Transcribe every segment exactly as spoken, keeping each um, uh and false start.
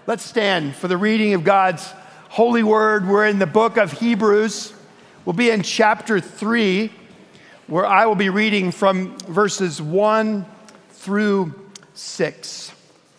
Let's stand for the reading of God's holy word. We're in the book of Hebrews. We'll be in chapter three, where I will be reading from verses one through six.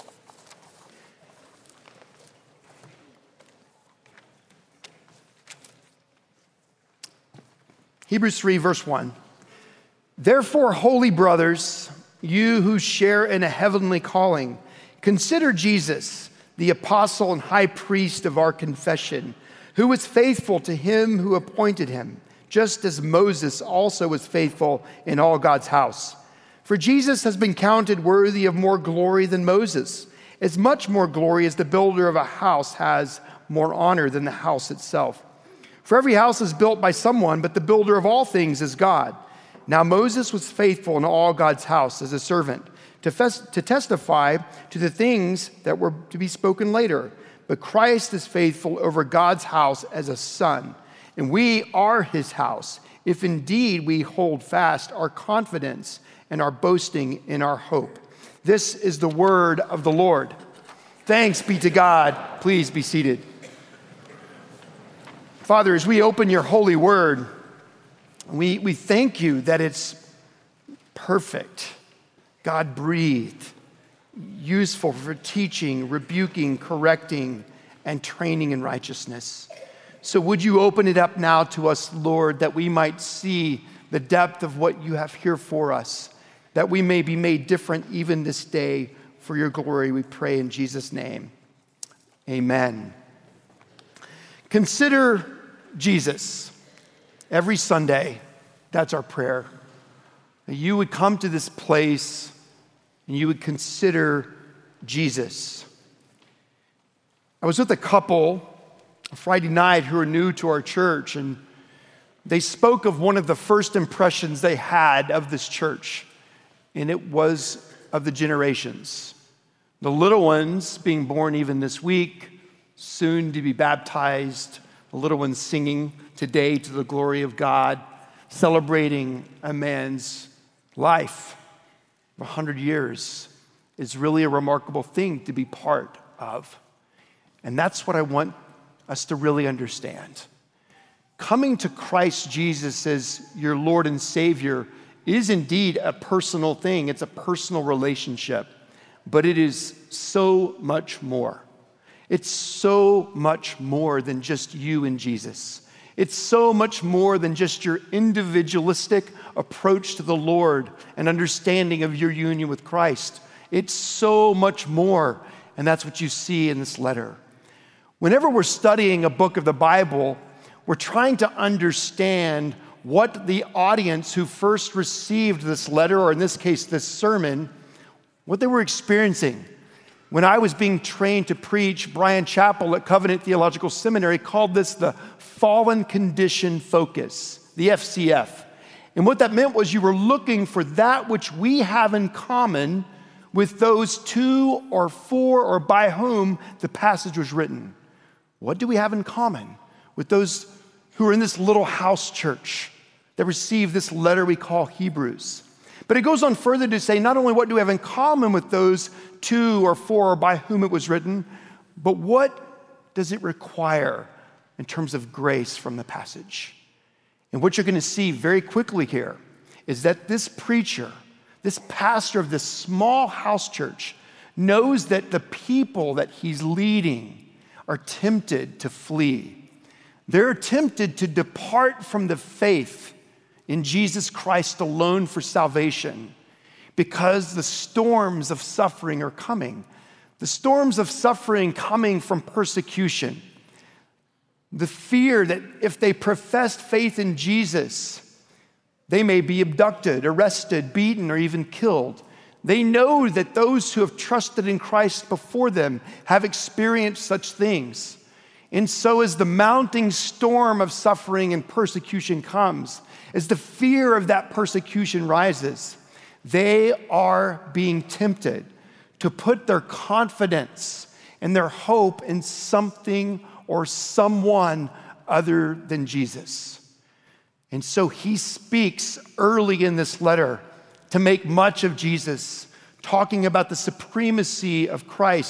Hebrews three, verse one. Therefore, holy brothers, you who share in a heavenly calling, consider Jesus, the apostle and high priest of our confession, who was faithful to him who appointed him, just as Moses also was faithful in all God's house. For Jesus has been counted worthy of more glory than Moses, as much more glory as the builder of a house has more honor than the house itself. For every house is built by someone, but the builder of all things is God. Now Moses was faithful in all God's house as a servant, to, fes- to testify to the things that were to be spoken later. But Christ is faithful over God's house as a son, and we are his house, if indeed we hold fast our confidence and our boasting in our hope. This is the word of the Lord. Thanks be to God. Please be seated. Father, as we open your holy word, we, we thank you that it's perfect, God-breathed, useful for teaching, rebuking, correcting, and training in righteousness. So would you open it up now to us, Lord, that we might see the depth of what you have here for us, that we may be made different even this day for your glory, we pray in Jesus' name. Amen. Consider Jesus. Every Sunday, that's our prayer. That you would come to this place and you would consider Jesus. I was with a couple Friday night who are new to our church, and they spoke of one of the first impressions they had of this church, and it was of the generations. The little ones being born even this week, soon to be baptized, the little ones singing today to the glory of God, celebrating a man's life for one hundred years is really a remarkable thing to be part of. And that's what I want us to really understand. Coming to Christ Jesus as your Lord and Savior is indeed a personal thing. It's a personal relationship, but it is so much more. It's so much more than just you and Jesus. It's so much more than just your individualistic approach to the Lord and understanding of your union with Christ. It's so much more, and that's what you see in this letter. Whenever we're studying a book of the Bible, we're trying to understand what the audience who first received this letter, or in this case, this sermon, what they were experiencing. When I was being trained to preach, Brian Chappell at Covenant Theological Seminary called this the fallen condition focus, the F C F. And what that meant was you were looking for that which we have in common with those two or four or by whom the passage was written. What do we have in common with those who are in this little house church that received this letter we call Hebrews? But it goes on further to say, not only what do we have in common with those two or four or by whom it was written, but what does it require in terms of grace from the passage? And what you're going to see very quickly here is that this preacher, this pastor of this small house church, knows that the people that he's leading are tempted to flee. They're tempted to depart from the faith in Jesus Christ alone for salvation, because the storms of suffering are coming. The storms of suffering coming from persecution. The fear that if they professed faith in Jesus, they may be abducted, arrested, beaten, or even killed. They know that those who have trusted in Christ before them have experienced such things. And so as the mounting storm of suffering and persecution comes, as the fear of that persecution rises, they are being tempted to put their confidence and their hope in something or someone other than Jesus. And so he speaks early in this letter to make much of Jesus, talking about the supremacy of Christ,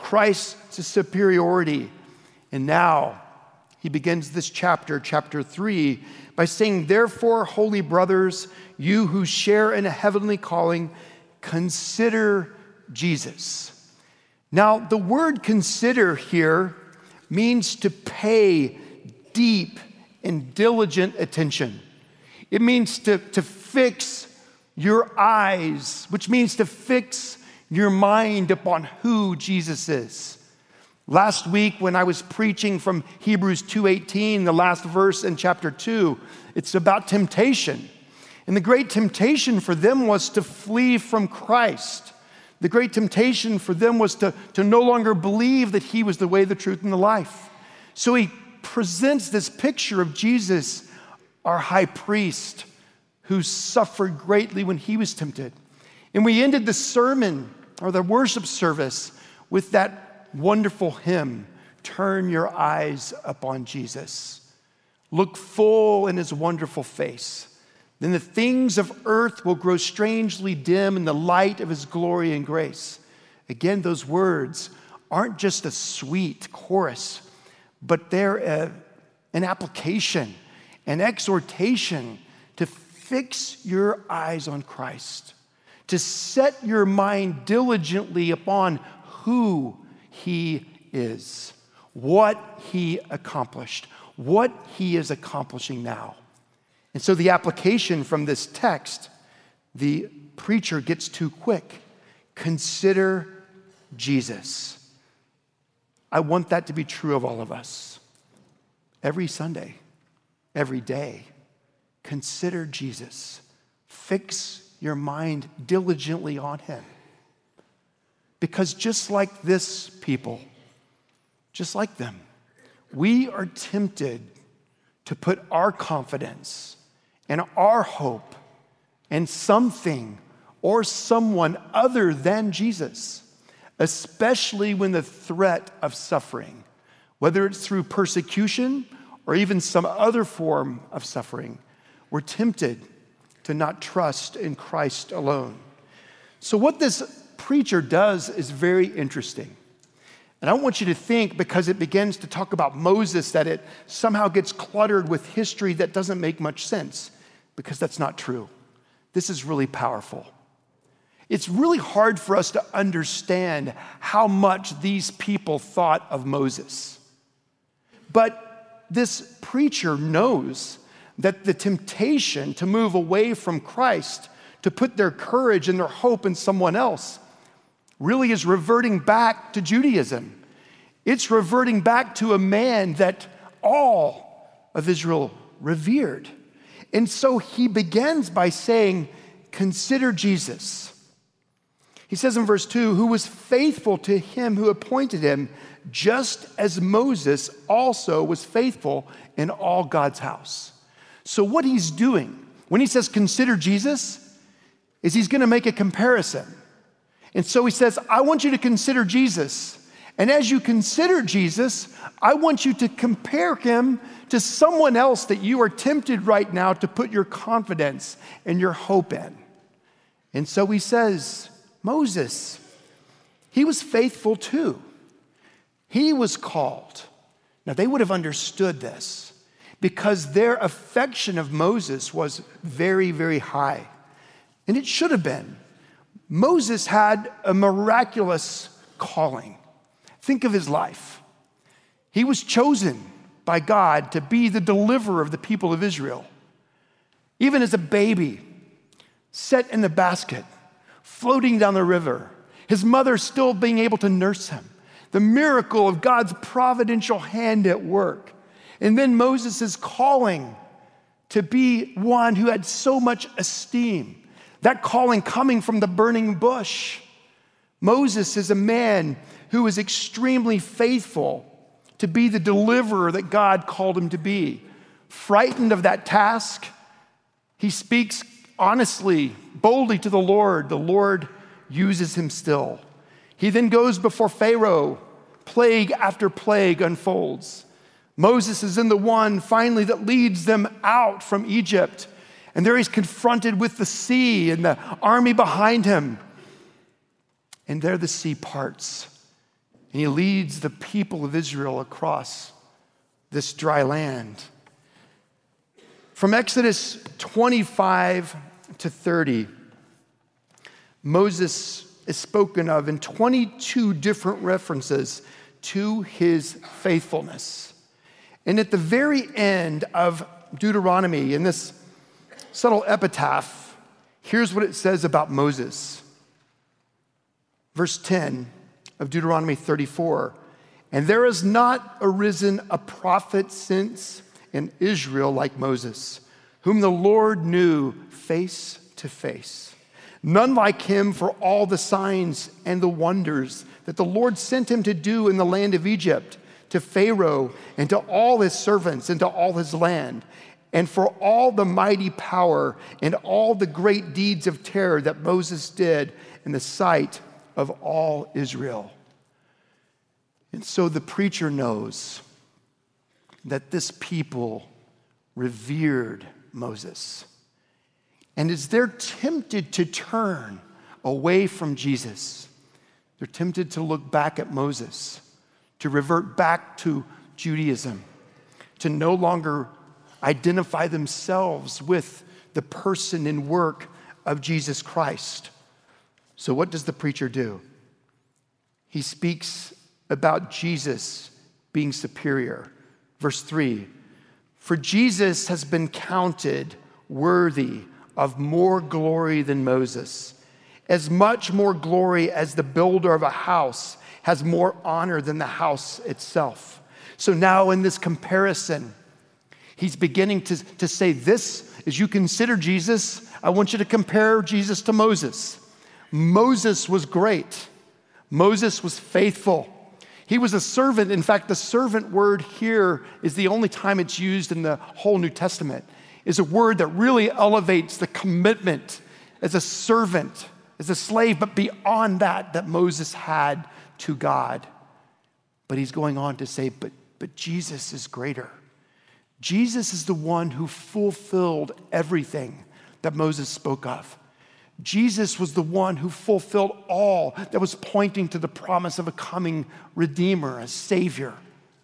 Christ's superiority. And now he begins this chapter, chapter three, by saying, therefore, holy brothers, you who share in a heavenly calling, consider Jesus. Now, the word consider here means to pay deep and diligent attention. It means to, to fix your eyes, which means to fix your mind upon who Jesus is. Last week when I was preaching from Hebrews two eighteen, the last verse in chapter two, it's about temptation. And the great temptation for them was to flee from Christ. The great temptation for them was to, to no longer believe that he was the way, the truth, and the life. So he presents this picture of Jesus, our high priest, who suffered greatly when he was tempted. And we ended the sermon, or the worship service, with that wonderful hymn, Turn Your Eyes Upon Jesus. Look full in his wonderful face. Then the things of earth will grow strangely dim in the light of his glory and grace. Again, those words aren't just a sweet chorus, but they're a, an application, an exhortation to fix your eyes on Christ, to set your mind diligently upon who he is, what he accomplished, what he is accomplishing now. And so the application from this text, the preacher gets too quick. Consider Jesus. I want that to be true of all of us. Every Sunday, every day, consider Jesus. Fix your mind diligently on him. Because just like this people, just like them, we are tempted to put our confidence and our hope in something or someone other than Jesus, especially when the threat of suffering, whether it's through persecution or even some other form of suffering, we're tempted to not trust in Christ alone. So what this preacher does is very interesting. And I want you to think, because it begins to talk about Moses, that it somehow gets cluttered with history that doesn't make much sense, because that's not true. This is really powerful. It's really hard for us to understand how much these people thought of Moses. But this preacher knows that the temptation to move away from Christ, to put their courage and their hope in someone else, really is reverting back to Judaism. It's reverting back to a man that all of Israel revered. And so he begins by saying, consider Jesus. He says in verse two, who was faithful to him who appointed him, just as Moses also was faithful in all God's house. So what he's doing when he says consider Jesus is he's going to make a comparison. And so he says, I want you to consider Jesus. And as you consider Jesus, I want you to compare him to someone else that you are tempted right now to put your confidence and your hope in. And so he says, Moses, he was faithful too. He was called. Now they would have understood this because their affection of Moses was very, very high. And it should have been. Moses had a miraculous calling. Think of his life. He was chosen by God to be the deliverer of the people of Israel. Even as a baby, set in the basket, floating down the river, his mother still being able to nurse him. The miracle of God's providential hand at work. And then Moses' calling to be one who had so much esteem. That calling coming from the burning bush. Moses is a man who is extremely faithful to be the deliverer that God called him to be. Frightened of that task, he speaks honestly, boldly to the Lord. The Lord uses him still. He then goes before Pharaoh. Plague after plague unfolds. Moses is in the one finally that leads them out from Egypt. And there he's confronted with the sea and the army behind him. And there the sea parts. and he leads the people of Israel across this dry land. From Exodus twenty-five to thirty, Moses is spoken of in twenty-two different references to his faithfulness. And at the very end of Deuteronomy, in this subtle epitaph, here's what it says about Moses. Verse ten of Deuteronomy thirty-four, "And there has not arisen a prophet since in Israel like Moses, whom the Lord knew face to face. None like him for all the signs and the wonders that the Lord sent him to do in the land of Egypt, to Pharaoh and to all his servants and to all his land, and for all the mighty power and all the great deeds of terror that Moses did in the sight of all Israel." And so the preacher knows that this people revered Moses. And as they're tempted to turn away from Jesus, they're tempted to look back at Moses, to revert back to Judaism, to no longer identify themselves with the person and work of Jesus Christ. So what does the preacher do? He speaks about Jesus being superior. Verse three, "For Jesus has been counted worthy of more glory than Moses, as much more glory as the builder of a house has more honor than the house itself." So now in this comparison, he's beginning to, to say this, as you consider Jesus, I want you to compare Jesus to Moses. Moses was great. Moses was faithful. He was a servant. In fact, the servant word here is the only time it's used in the whole New Testament. Is a word that really elevates the commitment as a servant, as a slave, but beyond that, that Moses had to God. But he's going on to say, but, but Jesus is greater. Jesus is the one who fulfilled everything that Moses spoke of. Jesus was the one who fulfilled all that was pointing to the promise of a coming Redeemer, a Savior.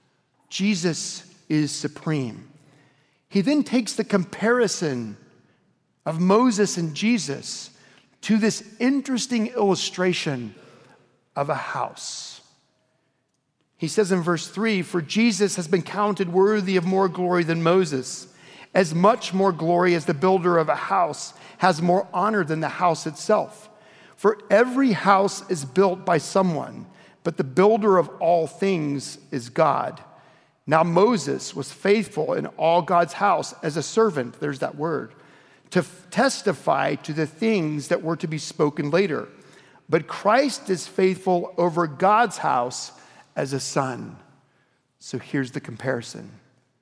Jesus is supreme. He then takes the comparison of Moses and Jesus to this interesting illustration of a house. He says in verse three, "For Jesus has been counted worthy of more glory than Moses, as much more glory as the builder of a house has more honor than the house itself. For every house is built by someone, but the builder of all things is God. Now Moses was faithful in all God's house as a servant," there's that word, "to testify to the things that were to be spoken later. But Christ is faithful over God's house as a son." So here's the comparison.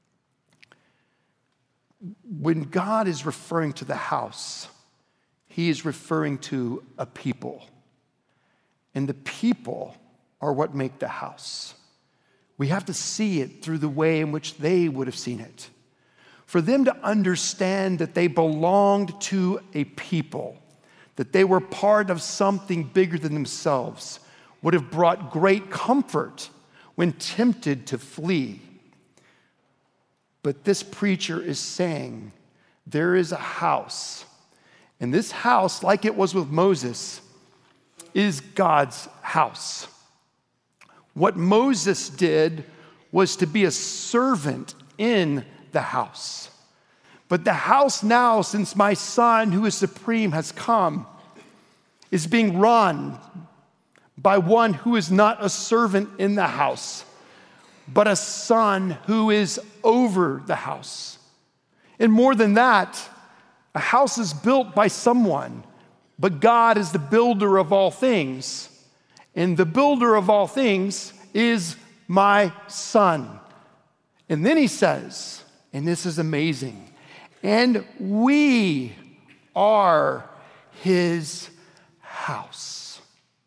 When God is referring to the house, he is referring to a people. And the people are what make the house. We have to see it through the way in which they would have seen it. For them to understand that they belonged to a people, that they were part of something bigger than themselves, would have brought great comfort when tempted to flee. But this preacher is saying there is a house, and this house, like it was with Moses, is God's house. What Moses did was to be a servant in the house. But the house now, since my son who is supreme has come, is being run by one who is not a servant in the house, but a son who is over the house. And more than that, a house is built by someone, but God is the builder of all things. And the builder of all things is my son. And then he says, and this is amazing, "And we are his house."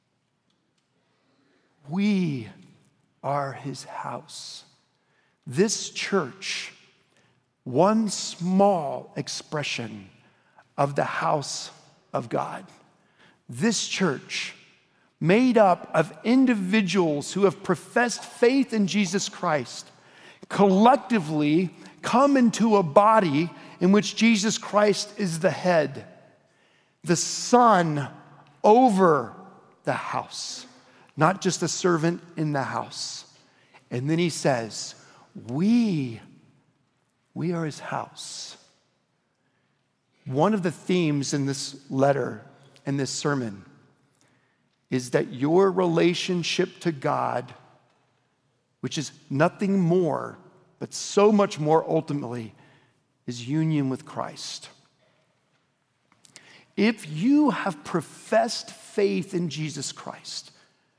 We are his house. This church, one small expression of the house of God. This church, made up of individuals who have professed faith in Jesus Christ, collectively come into a body in which Jesus Christ is the head, the son over the house, not just a servant in the house. And then he says, we, we are his house. One of the themes in this letter and this sermon is that your relationship to God, which is nothing more, but so much more ultimately, is union with Christ. If you have professed faith in Jesus Christ,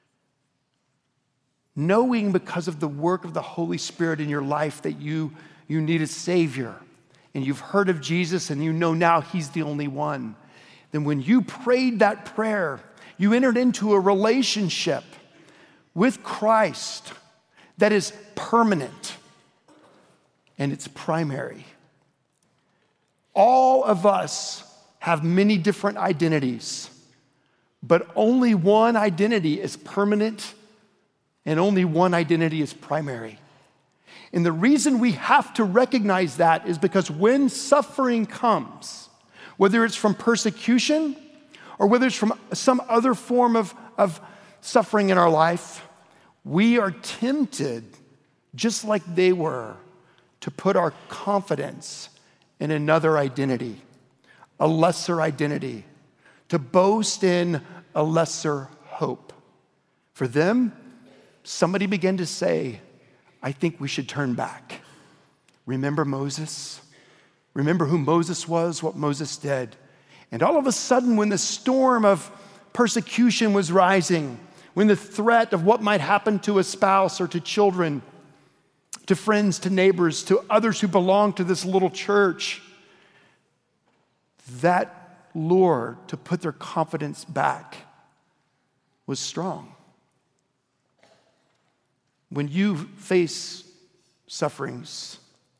knowing because of the work of the Holy Spirit in your life that you, you need a Savior, and you've heard of Jesus and you know now he's the only one, then when you prayed that prayer, you entered into a relationship with Christ that is permanent and it's primary. All of us have many different identities, but only one identity is permanent and only one identity is primary. And the reason we have to recognize that is because when suffering comes, whether it's from persecution or whether it's from some other form of, of suffering in our life, we are tempted, just like they were, to put our confidence in another identity, a lesser identity, to boast in a lesser hope. For them, somebody began to say, I think we should turn back. Remember Moses? Remember who Moses was, what Moses did. And all of a sudden, when the storm of persecution was rising, when the threat of what might happen to a spouse or to children, to friends, to neighbors, to others who belong to this little church, that lure to put their confidence back was strong. When you face sufferings,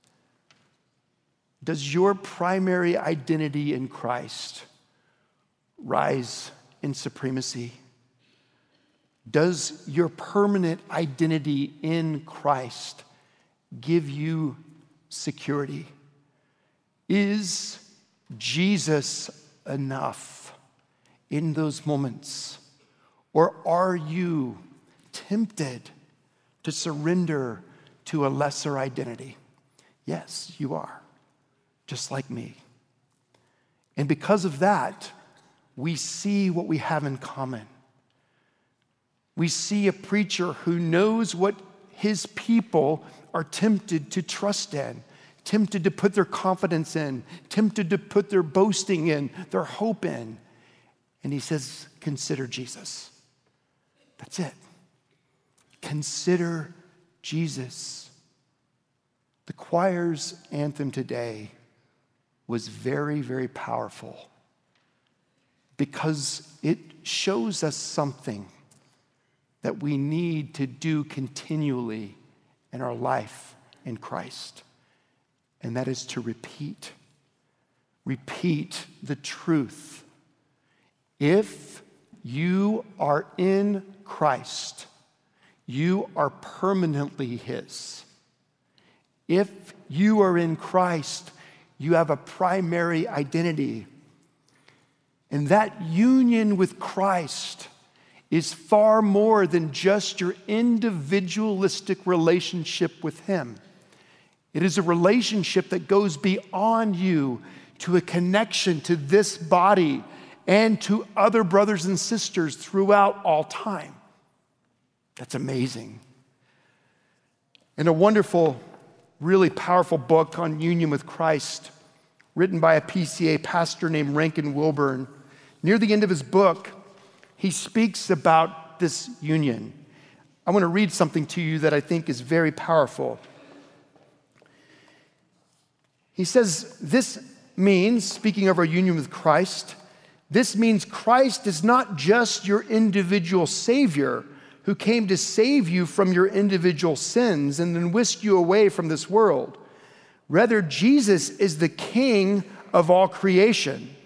does your primary identity in Christ rise in supremacy? Does your permanent identity in Christ give you security? Is Jesus enough in those moments? Or are you tempted to surrender to a lesser identity? Yes, you are, just like me. And because of that, we see what we have in common. We see a preacher who knows what his people are tempted to trust in, tempted to put their confidence in, tempted to put their boasting in, their hope in. And he says, consider Jesus. That's it. Consider Jesus. The choir's anthem today was very, very powerful because it shows us something that we need to do continually in our life in Christ, and that is to repeat. Repeat the truth. If you are in Christ, you are permanently his. If you are in Christ, you have a primary identity. And that union with Christ is far more than just your individualistic relationship with him. It is a relationship that goes beyond you to a connection to this body and to other brothers and sisters throughout all time. That's amazing. And a wonderful, really powerful book on union with Christ, written by a P C A pastor named Rankin Wilburn. Near the end of his book, he speaks about this union. I want to read something to you that I think is very powerful. He says, this means, speaking of our union with Christ, this means Christ is not just your individual Savior who came to save you from your individual sins and then whisk you away from this world. Rather, Jesus is the King of all creation,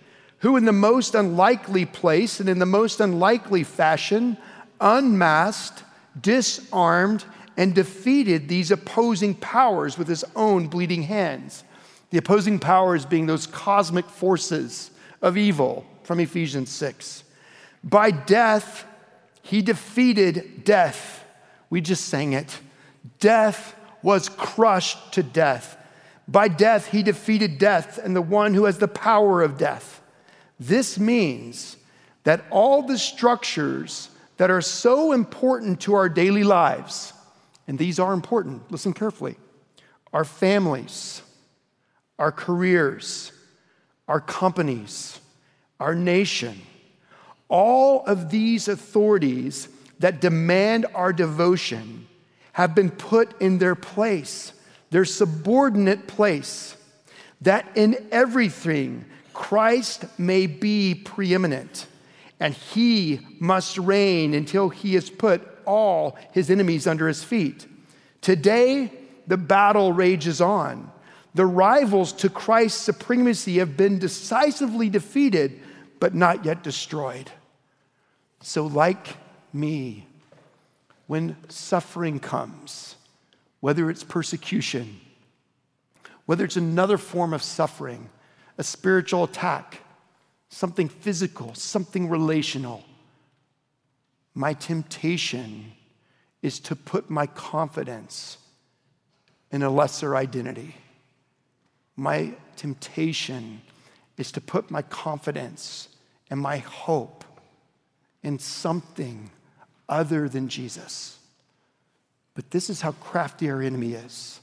who in the most unlikely place and in the most unlikely fashion unmasked, disarmed, and defeated these opposing powers with his own bleeding hands. The opposing powers being those cosmic forces of evil from Ephesians six. By death, he defeated death. We just sang it. Death was crushed to death. By death, he defeated death and the one who has the power of death. This means that all the structures that are so important to our daily lives, and these are important, listen carefully, our families, our careers, our companies, our nation, all of these authorities that demand our devotion have been put in their place, their subordinate place, that in everything Christ may be preeminent, and he must reign until he has put all his enemies under his feet. Today, the battle rages on. The rivals to Christ's supremacy have been decisively defeated, but not yet destroyed. So like me, when suffering comes, whether it's persecution, whether it's another form of suffering, a spiritual attack, something physical, something relational, my temptation is to put my confidence in a lesser identity. My temptation is to put my confidence and my hope in something other than Jesus. But this is how crafty our enemy is.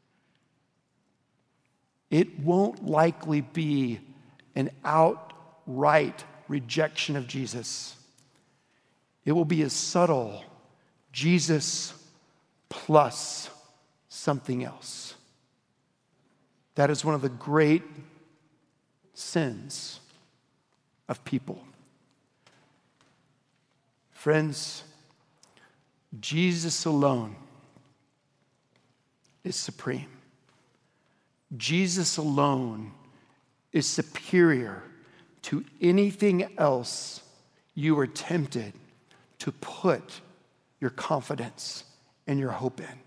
It won't likely be an outright rejection of Jesus. It will be a subtle Jesus plus something else. That is one of the great sins of people. Friends, Jesus alone is supreme. Jesus alone is superior to anything else you are tempted to put your confidence and your hope in.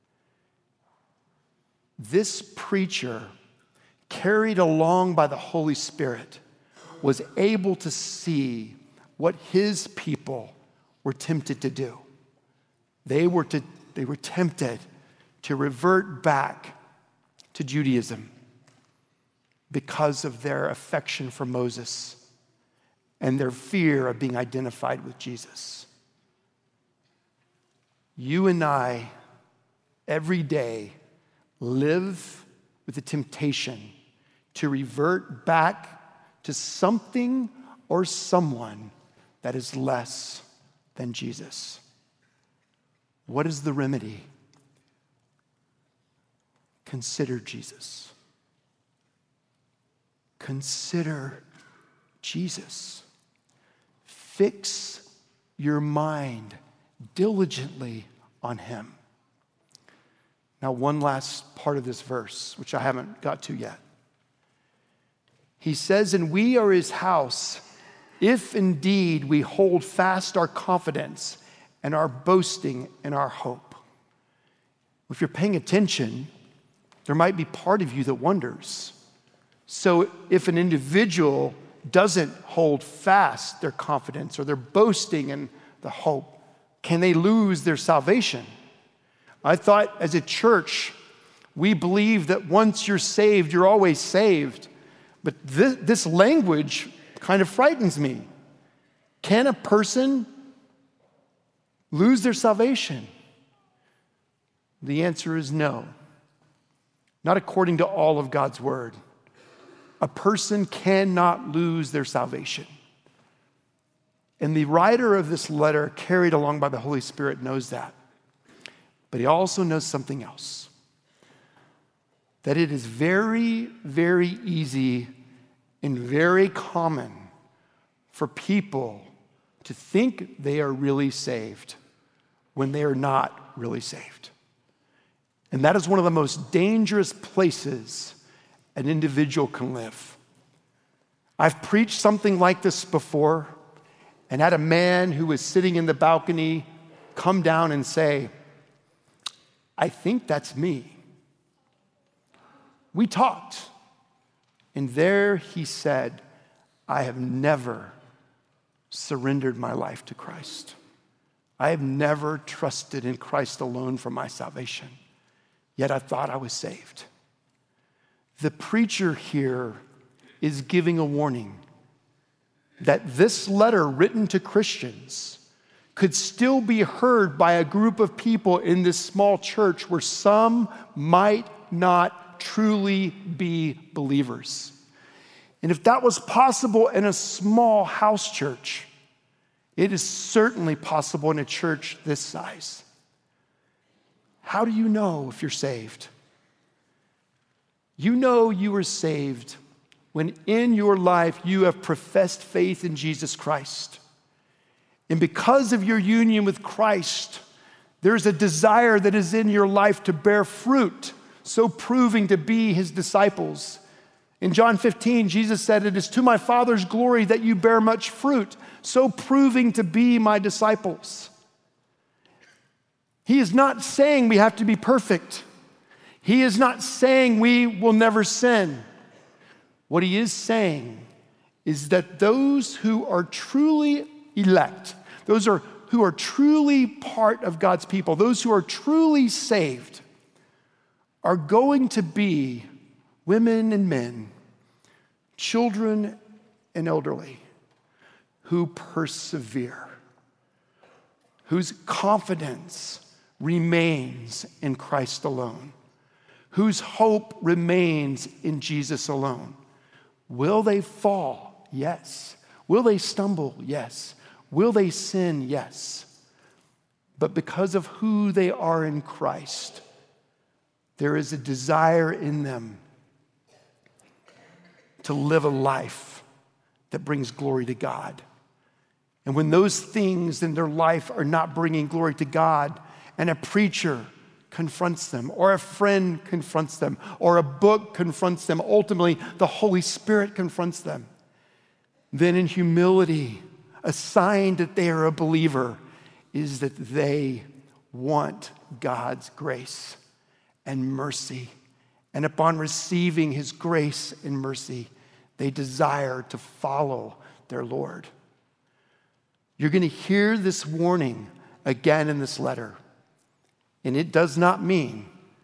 This preacher, carried along by the Holy Spirit, was able to see what his people were tempted to do. They were, to, they were tempted to revert back to Judaism because of their affection for Moses and their fear of being identified with Jesus. You and I, every day, live with the temptation to revert back to something or someone that is less than Jesus. What is the remedy? Consider Jesus. Consider Jesus. Fix your mind diligently on him. Now, one last part of this verse, which I haven't got to yet. He says, and we are his house, if indeed we hold fast our confidence and our boasting and our hope. If you're paying attention, there might be part of you that wonders. So if an individual doesn't hold fast their confidence or their boasting and the hope, can they lose their salvation? I thought as a church, we believe that once you're saved, you're always saved. But this, this language kind of frightens me. Can a person lose their salvation? The answer is no. Not according to all of God's word. A person cannot lose their salvation. And the writer of this letter, carried along by the Holy Spirit, knows that. But he also knows something else. That it is very, very easy and very common for people to think they are really saved when they are not really saved. And that is one of the most dangerous places an individual can live. I've preached something like this before and had a man who was sitting in the balcony come down and say, I think that's me. We talked, and there he said, I have never surrendered my life to Christ. I have never trusted in Christ alone for my salvation, yet I thought I was saved. The preacher here is giving a warning that this letter written to Christians could still be heard by a group of people in this small church where some might not truly be believers. And if that was possible in a small house church, it is certainly possible in a church this size. How do you know if you're saved? You know you are saved when in your life you have professed faith in Jesus Christ. And because of your union with Christ, there's a desire that is in your life to bear fruit, so proving to be his disciples. In John fifteen, Jesus said, it is to my Father's glory that you bear much fruit, so proving to be my disciples. He is not saying we have to be perfect. He is not saying we will never sin. What he is saying is that those who are truly elect, those are who are truly part of God's people, those who are truly saved, are going to be women and men, children and elderly, who persevere, whose confidence remains in Christ alone, whose hope remains in Jesus alone. Will they fall? Yes. Will they stumble? Yes. Will they sin? Yes. But because of who they are in Christ, there is a desire in them to live a life that brings glory to God. And when those things in their life are not bringing glory to God, and a preacher confronts them, or a friend confronts them, or a book confronts them, ultimately the Holy Spirit confronts them, then in humility, a sign that they are a believer is that they want God's grace and mercy. And upon receiving his grace and mercy, they desire to follow their Lord. You're going to hear this warning again in this letter. And it does not mean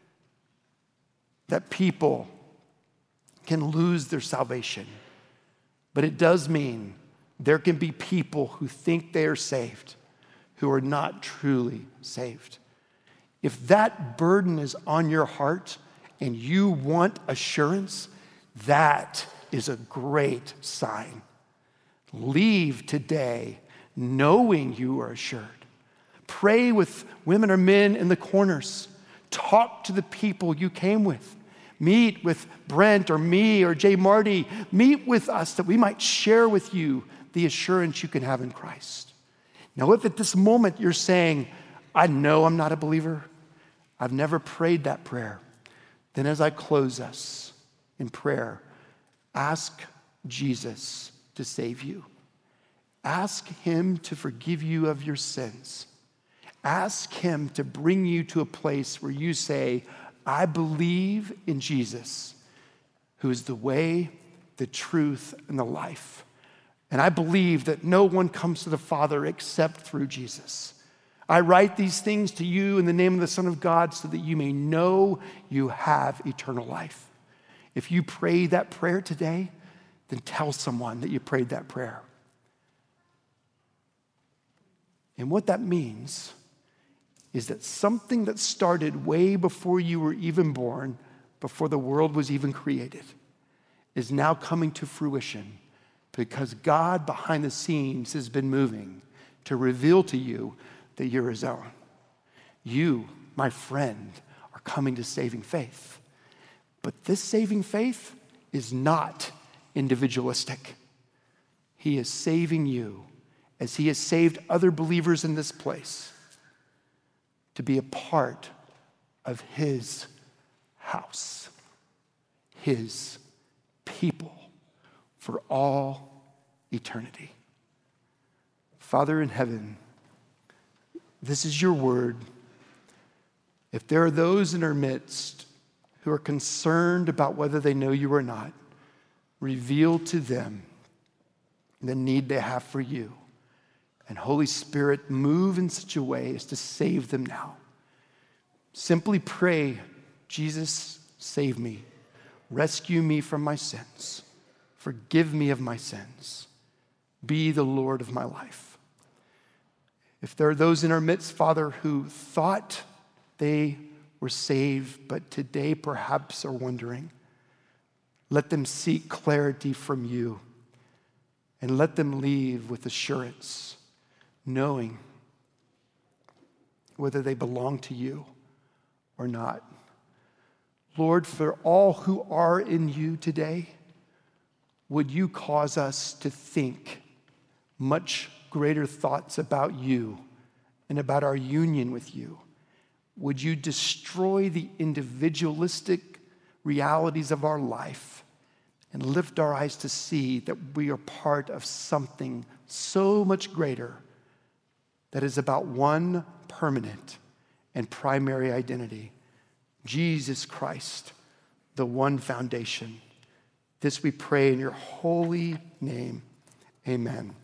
that people can lose their salvation. But it does mean there can be people who think they are saved, who are not truly saved. If that burden is on your heart and you want assurance, that is a great sign. Leave today knowing you are assured. Pray with women or men in the corners. Talk to the people you came with. Meet with Brent or me or Jay Marty. Meet with us that we might share with you the assurance you can have in Christ. Now, if at this moment you're saying, I know I'm not a believer, I've never prayed that prayer, then as I close us in prayer, ask Jesus to save you. Ask him to forgive you of your sins. Ask him to bring you to a place where you say, I believe in Jesus, who is the way, the truth, and the life. And I believe that no one comes to the Father except through Jesus. I write these things to you in the name of the Son of God so that you may know you have eternal life. If you pray that prayer today, then tell someone that you prayed that prayer. And what that means is that something that started way before you were even born, before the world was even created, is now coming to fruition because God behind the scenes has been moving to reveal to you that you're his own. You, my friend, are coming to saving faith. But this saving faith is not individualistic. He is saving you as he has saved other believers in this place to be a part of his house, his people, for all eternity. Father in heaven, this is your word. If there are those in our midst who are concerned about whether they know you or not, reveal to them the need they have for you. And Holy Spirit, move in such a way as to save them now. Simply pray, Jesus, save me. Rescue me from my sins. Forgive me of my sins. Be the Lord of my life. If there are those in our midst, Father, who thought they were saved, but today perhaps are wondering, let them seek clarity from you and let them leave with assurance, knowing whether they belong to you or not. Lord, for all who are in you today, would you cause us to think much greater thoughts about you and about our union with you? Would you destroy the individualistic realities of our life and lift our eyes to see that we are part of something so much greater that is about one permanent and primary identity, Jesus Christ, the one foundation. This we pray in your holy name. Amen.